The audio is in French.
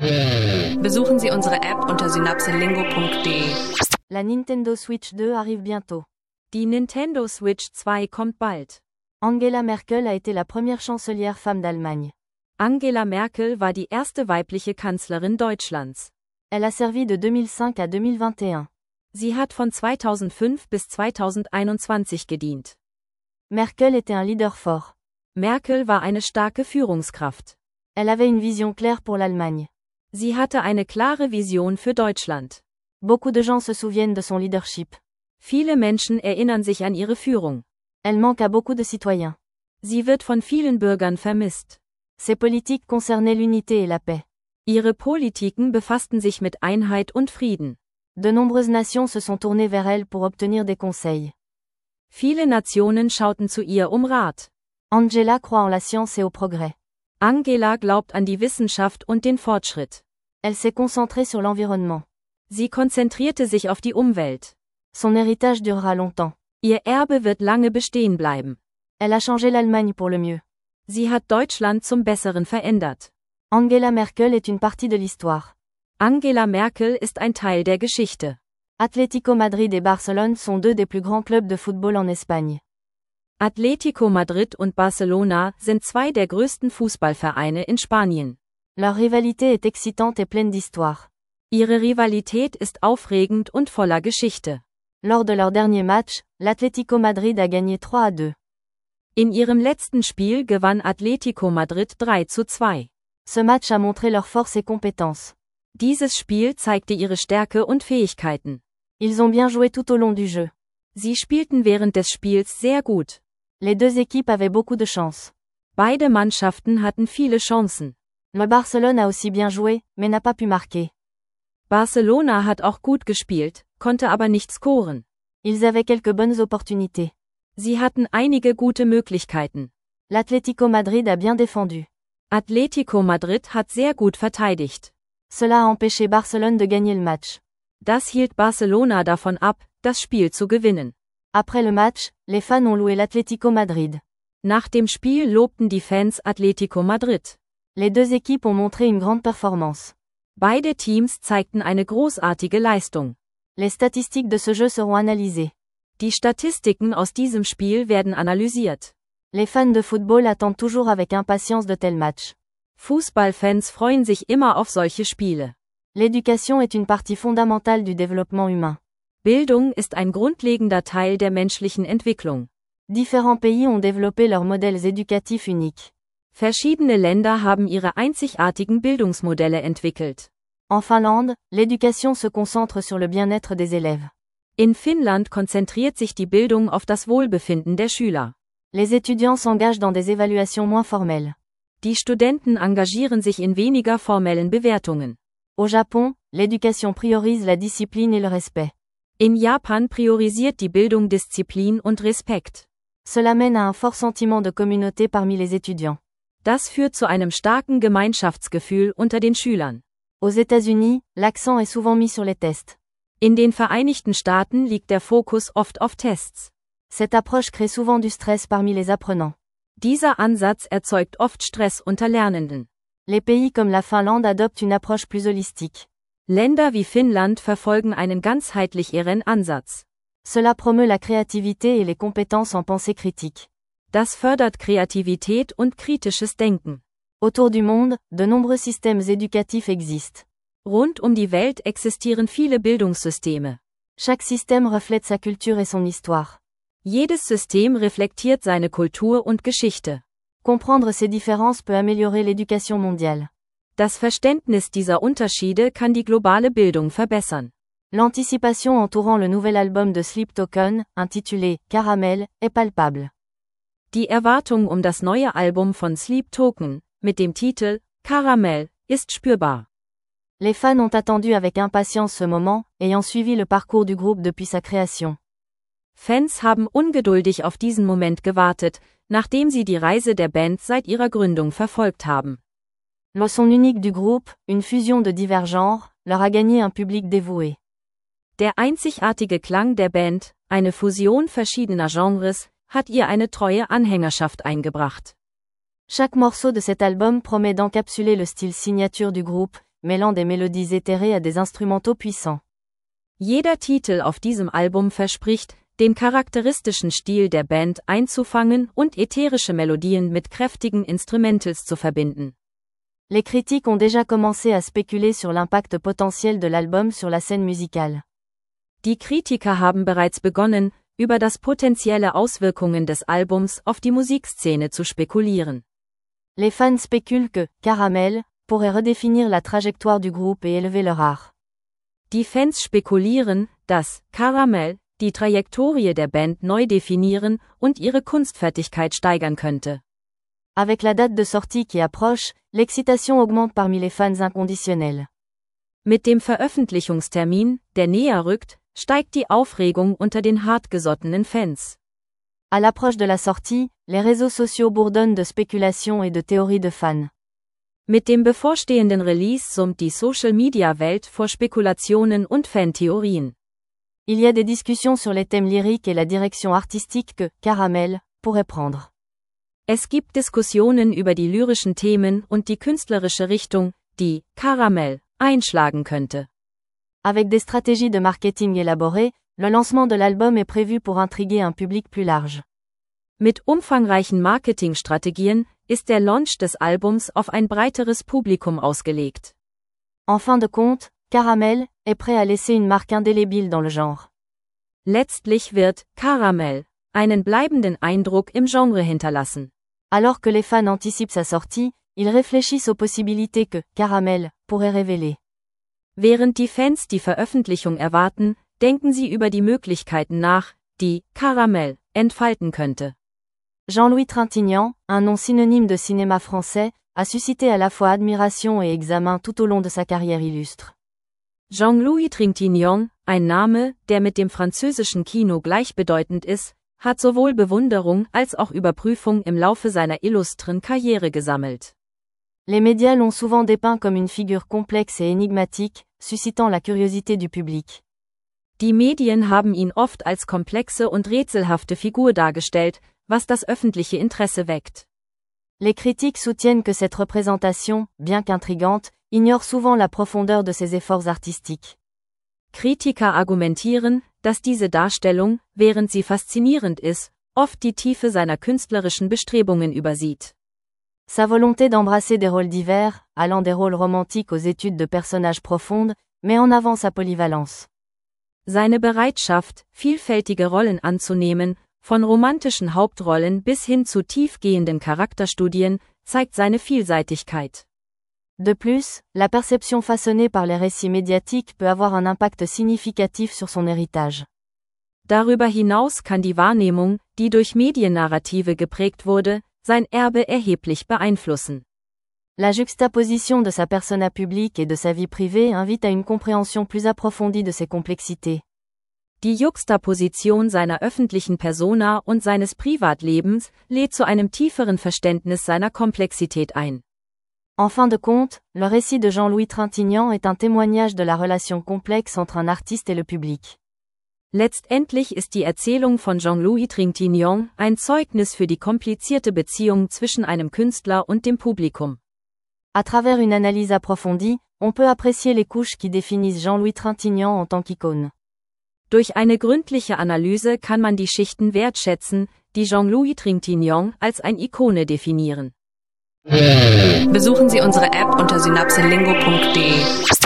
Besuchen Sie unsere App unter synapselingo.de. La Nintendo Switch 2 arrive bientôt. Die Nintendo Switch 2 kommt bald. Angela Merkel a été la première chancelière femme d'Allemagne. Angela Merkel war die erste weibliche Kanzlerin Deutschlands. Elle a servi de 2005 à 2021. Sie hat von 2005 bis 2021 gedient. Merkel était un leader fort. Merkel war eine starke Führungskraft. Elle avait une vision claire pour l'Allemagne. Sie hatte eine klare Vision für Deutschland. Beaucoup de gens se souviennent de son leadership. Viele Menschen erinnern sich an ihre Führung. Elle manque à beaucoup de citoyens. Sie wird von vielen Bürgern vermisst. Ses politiques concernaient l'unité et la paix. Ihre Politiken befassten sich mit Einheit und Frieden. De nombreuses nations se sont tournées vers elle pour obtenir des conseils. Viele Nationen schauten zu ihr Rat. Angela croit en la science et au progrès. Angela glaubt an die Wissenschaft und den Fortschritt. Elle s'est concentrée sur l'environnement. Sie konzentrierte sich auf die Umwelt. Son héritage durera longtemps. Ihr Erbe wird lange bestehen bleiben. Elle a changé l'Allemagne pour le mieux. Sie hat Deutschland zum Besseren verändert. Angela Merkel est une partie de l'histoire. Angela Merkel ist ein Teil der Geschichte. Atlético Madrid et Barcelone sont deux des plus grands clubs de football en Espagne. Atlético Madrid und Barcelona sind zwei der größten Fußballvereine in Spanien. Leur rivalité est excitante et pleine d'histoire. Ihre Rivalität ist aufregend und voller Geschichte. Lors de leur dernier match, l'Atlético Madrid a gagné 3-2. In ihrem letzten Spiel gewann Atlético Madrid 3:2. Ce match a montré leur force et compétence. Dieses Spiel zeigte ihre Stärke und Fähigkeiten. Ils ont bien joué tout au long du jeu. Sie spielten während des Spiels sehr gut. Les deux équipes avaient beaucoup de chance. Beide Mannschaften hatten viele Chancen. Le Barcelone a aussi bien joué, mais n'a pas pu marquer. Barcelona hat auch gut gespielt, konnte aber nicht scoren. Ils avaient quelques bonnes opportunités. Sie hatten einige gute Möglichkeiten. L'Atlético Madrid a bien défendu. Atlético Madrid hat sehr gut verteidigt. Cela a empêché Barcelone de gagner le match. Das hielt Barcelona davon ab, das Spiel zu gewinnen. Après le match, les fans ont loué l'Atlético Madrid. Nach dem Spiel lobten die Fans Atlético Madrid. Les deux équipes ont montré une grande performance. Beide Teams zeigten eine großartige Leistung. Les statistiques de ce jeu seront analysées. Die Statistiken aus diesem Spiel werden analysiert. Les fans de football attendent toujours avec impatience de tels matchs. Fußballfans freuen sich immer auf solche Spiele. L'éducation est une partie fondamentale du développement humain. Bildung ist ein grundlegender Teil der menschlichen Entwicklung. Différents pays ont développé leurs modèles éducatifs uniques. Verschiedene Länder haben ihre einzigartigen Bildungsmodelle entwickelt. En Finlande, l'éducation se concentre sur le bien-être des élèves. In Finnland konzentriert sich die Bildung auf das Wohlbefinden der Schüler. Les étudiants s'engagent dans des évaluations moins formelles. Die Studenten engagieren sich in weniger formellen Bewertungen. Au Japon, l'éducation priorise la discipline et le respect. In Japan priorisiert die Bildung Disziplin und Respekt. Cela mène à un fort sentiment de communauté parmi les étudiants. Das führt zu einem starken Gemeinschaftsgefühl unter den Schülern. Aux États-Unis, l'accent est souvent mis sur les tests. In den Vereinigten Staaten liegt der Fokus oft auf Tests. Cette approche crée souvent du stress parmi les apprenants. Dieser Ansatz erzeugt oft Stress unter Lernenden. Les pays comme la Finlande adoptent une approche plus holistique. Länder wie Finnland verfolgen einen ganzheitlicheren Ansatz. Cela promeut la créativité et les compétences en pensée critique. Das fördert Kreativität und kritisches Denken. Autour du monde, de nombreux systèmes éducatifs existent. Rund um die Welt existieren viele Bildungssysteme. Chaque système reflète sa culture et son histoire. Jedes System reflektiert seine Kultur und Geschichte. Comprendre ces différences peut améliorer l'éducation mondiale. Das Verständnis dieser Unterschiede kann die globale Bildung verbessern. L'anticipation entourant le nouvel album de Sleep Token, intitulé Caramel, est palpable. Die Erwartung um das neue Album von Sleep Token, mit dem Titel Caramel, ist spürbar. Les fans ont attendu avec impatience ce moment, ayant suivi le parcours du groupe depuis sa création. Fans haben ungeduldig auf diesen Moment gewartet, nachdem sie die Reise der Band seit ihrer Gründung verfolgt haben. Le son unique du groupe, une fusion de divers genres, leur a gagné un public dévoué. Der einzigartige Klang der Band, eine Fusion verschiedener Genres, hat ihr eine treue Anhängerschaft eingebracht. Chaque morceau de cet album promet d'encapsuler le style signature du groupe, mêlant des mélodies éthérées à des instrumentaux puissants. Jeder Titel auf diesem Album verspricht, den charakteristischen Stil der Band einzufangen und ätherische Melodien mit kräftigen Instrumentals zu verbinden. Les critiques ont déjà commencé à spéculer sur l'impact potentiel de l'album sur la scène musicale. Die Kritiker haben bereits begonnen, über das potenzielle Auswirkungen des Albums auf die Musikszene zu spekulieren. Les fans spéculent que Caramel pourrait redéfinir la trajectoire du groupe et élever leur art. Die Fans spekulieren, dass Caramel die Trajektorie der Band neu definieren und ihre Kunstfertigkeit steigern könnte. Avec la date de sortie qui approche, l'excitation augmente parmi les fans inconditionnels. Mit dem Veröffentlichungstermin, der näher rückt, steigt die Aufregung unter den hartgesottenen Fans. À l'approche de la sortie, les réseaux sociaux bourdonnent de spéculations et de théories de fans. Mit dem bevorstehenden Release summt die Social-Media-Welt vor Spekulationen und Fantheorien. Il y a des discussions sur les thèmes lyriques et la direction artistique que Caramel pourrait prendre. Es gibt Diskussionen über die lyrischen Themen und die künstlerische Richtung, die Caramel einschlagen könnte. Avec des stratégies de marketing élaborées, le lancement de l'album est prévu pour intriguer un public plus large. Mit umfangreichen Marketingstrategien ist der Launch des Albums auf ein breiteres Publikum ausgelegt. En fin de compte, Caramel est prêt à laisser une marque indélébile dans le genre. Letztlich wird Caramel einen bleibenden Eindruck im Genre hinterlassen. Alors que les fans anticipent sa sortie, ils réfléchissent aux possibilités que Caramel pourrait révéler. Während die Fans die Veröffentlichung erwarten, denken sie über die Möglichkeiten nach, die Caramel entfalten könnte. Jean-Louis Trintignant, un nom synonyme de cinéma français, a suscité à la fois admiration et examen tout au long de sa carrière illustre. Jean-Louis Trintignant, ein Name, der mit dem französischen Kino gleichbedeutend ist, hat sowohl Bewunderung als auch Überprüfung im Laufe seiner illustren Karriere gesammelt. Les médias l'ont souvent dépeint comme une figure complexe et énigmatique, suscitant la curiosité du public. Die Medien haben ihn oft als komplexe und rätselhafte Figur dargestellt, was das öffentliche Interesse weckt. Les critiques soutiennent que cette représentation, bien qu'intrigante, ignore souvent la profondeur de ses efforts artistiques. Kritiker argumentieren, dass diese Darstellung, während sie faszinierend ist, oft die Tiefe seiner künstlerischen Bestrebungen übersieht. Sa volonté d'embrasser des rôles divers, allant des rôles romantiques aux études de personnages profondes, met en avant sa polyvalence. Seine Bereitschaft, vielfältige Rollen anzunehmen, von romantischen Hauptrollen bis hin zu tiefgehenden Charakterstudien, zeigt seine Vielseitigkeit. De plus, la perception façonnée par les récits médiatiques peut avoir un impact significatif sur son héritage. Darüber hinaus kann die Wahrnehmung, die durch Mediennarrative geprägt wurde, sein Erbe erheblich beeinflussen. La juxtaposition de sa persona publique et de sa vie privée invite à une compréhension plus approfondie de ses complexités. Die Juxtaposition seiner öffentlichen Persona und seines Privatlebens lädt zu einem tieferen Verständnis seiner Komplexität ein. En fin de compte, le récit de Jean-Louis Trintignant est un témoignage de la relation complexe entre un artiste et le public. Letztendlich ist die Erzählung von Jean-Louis Trintignant ein Zeugnis für die komplizierte Beziehung zwischen einem Künstler und dem Publikum. À travers une analyse approfondie, on peut apprécier les couches qui définissent Jean-Louis Trintignant en tant qu'icône. Durch eine gründliche Analyse kann man die Schichten wertschätzen, die Jean-Louis Trintignant als eine Ikone definieren. Besuchen Sie unsere App unter synapselingo.de.